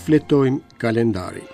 fletojmë kalendarin.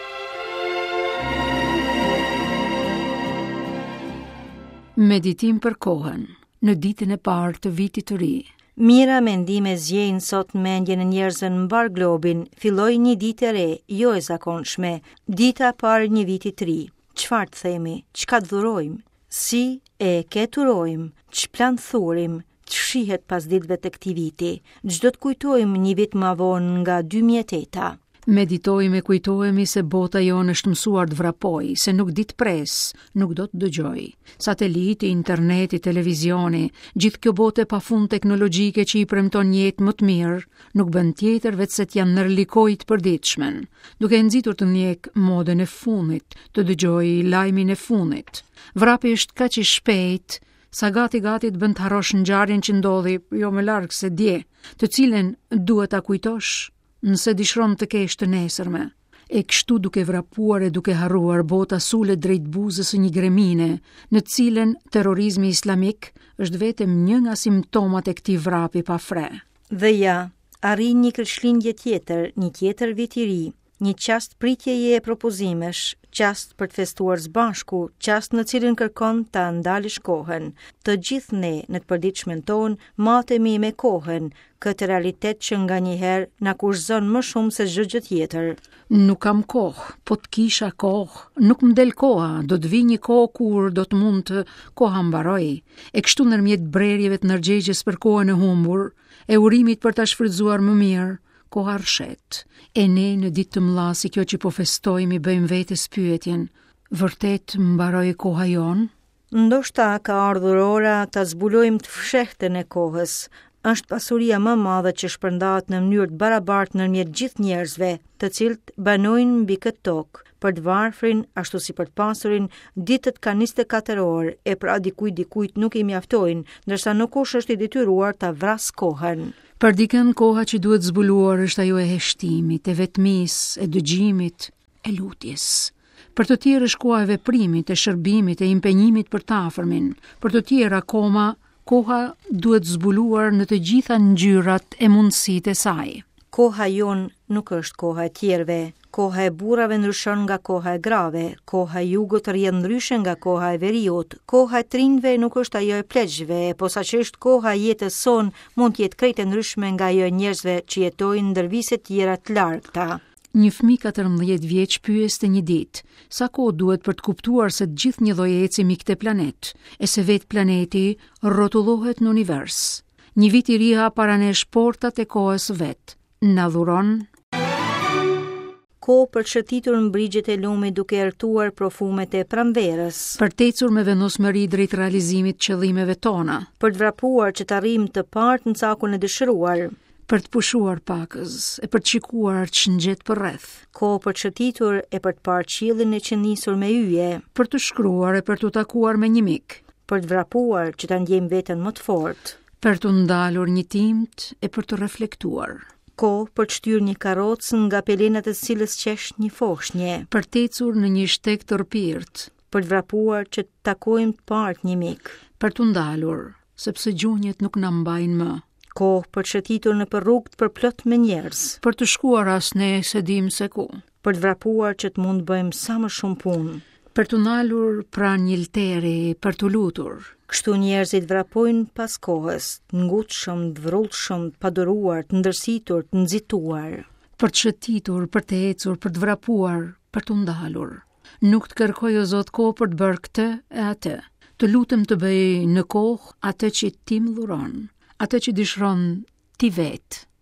Meditim për kohën në ditën e parë të vitit të ri. Mira mendime zgjejnë sot mendjen e njerëzve në mbar globin. Filloi një ditë e re, jo e zakonshme, dita e parë një viti të ri. Çfarë të themi? Çka të dhurojmë? Si e keturojmë? Ç'plan thurim? Shihet pas ditëve të këtij viti. Çdo të kujtojmë një vit më vonë nga 2008. Meditojmë e kujtohemi se bota jonë është mësuar të vrapoj, se nuk dit pres, nuk do të dëgjoj. Sateliti, interneti, televizioni, gjithë kjo bote pa fund teknologjike që i premton jetë më të mirë, nuk bën tjetër vetë se t'janë nërlikoj të përditshmen, duke nxitur të ndjek modën e fundit, të dëgjoj lajmin e fundit. Vrapi është kaq i shpejt, sa gati të bën të harrosh ngjarjen që ndodhi jo më larg se dje, të cilën duhet ta kujtosh nëse dishron të kesh të nesërme. E kështu duke vrapuar e duke harruar, bota sulet drejt buzës së një gremine, në të cilën terrorizmi islamik është vetëm një nga simptomat e këtij vrapi pa fre. Dhe ja, arrin një krishtlindje tjetër, një tjetër vit i ri, një qast pritjeje e propozimesh, qast për të festuar së bashku, qast në cilën kërkon ta ndalish kohën. Të gjithë ne në të përditshmen tonë matemi me kohën, këtë realitet që nganjëherë na kurrëzon më shumë se çdo gjë tjetër. Nuk kam kohë, po të kisha kohë, nuk më del koha, do të vi një kohë kur do të mund të koha mbaroj. E kështu ndërmjet brerjeve të ndërgjegjes për kohën e humbur, e urimit për ta shfrytzuar më mirë, koha rrshet. E ne në ditë të mëdha si kjo që po festojmë i bëjmë vetes pyetjen, vërtet mbaroi koha jon? Ndoshta ka ardhur ora ta zbulojmë të fshehtën e kohës. Është pasuria më madhe që shpërndahet në mënyrë të barabartë ndërmjet gjithë njerëzve, të cilët banojnë mbi këtë tokë. Për të varfrin, ashtu si për të pasurin, ditët kanë 24 orë, e pra dikujt nuk i mjaftojnë, ndërsa nuk kush është i detyruar ta vras kohën. Për dikën koha që duhet zbuluar është ajo e heshtimit, e vetmisë, e dëgjimit, e lutjes. Për të tjerë është koha e veprimit, e shërbimit, e impenjimit për të afërmin. Për të tjerë akoma, koha duhet zbuluar në të gjitha ngjyrat e mundësitë e saj. Koha jon nuk është koha e tjerëve. Koha e burrave ndryshon nga koha e grave, koha e jugut rrjedh ndryshe nga koha e veriut, koha e trinjve nuk është ajo e pleqshve, posaçërisht koha e jetës son mund të jetë krejt e ndryshme nga ajo e njerëzve që jetojnë ndër vise të tjera të largëta. Një fëmijë 14 vjeç pyeste një ditë, sa kohë duhet për të kuptuar se të gjithë një lloj eci mbi këtë planet, e se vetë planeti rrotullohet në univers. Një vit i ri ha para nesh portat e kohës vet. Na dhuron kohë për të shëtitur në brigjet e lumit duke ertuar profumet e pranverës, për të ecur me vendosmëri drejt realizimit të qëllimeve tona, për të vrapuar që të arrijmë të partë në cakun e dëshiruar, për të pushuar pakës e për të shikuar ç'ngjet përreth, kohë për të shëtitur e për të parë qiellin e qenisur me yje, për të shkruar e për të takuar me një mik, për të vrapuar që ta ndjejmë veten më të fortë, për të ndalur një timt e për të reflektuar. Kohë për të shtyrë një karrocë nga pelenat e cilës qesh një foshnje, për të ecur në një shtek të rpirt, për të vrapuar që të takojmë të partë një mik, për të ndalur, sepse gjunjët nuk na mbajnë më. Kohë për të shëtitur në rrugë të përplot me njerëz, për të shkuar as ne se dim se ku, për të vrapuar që të mund të bëjmë sa më shumë punë, për të ndalur pranë një lteri, për të lutur. Kështu njerëzit vrapojnë pas kohës, të ngutshëm, të vrullshëm, të paduruar, të ndërsitur, të nxituar. Për të shëtitur, për të ecur, për të vrapuar, për të ndalur. Nuk të kërkoj o Zot kohë për të bërë këtë e atë. Të lutem të bëj në kohë atë që ti më dhuron, atë që dëshiron ti vetë.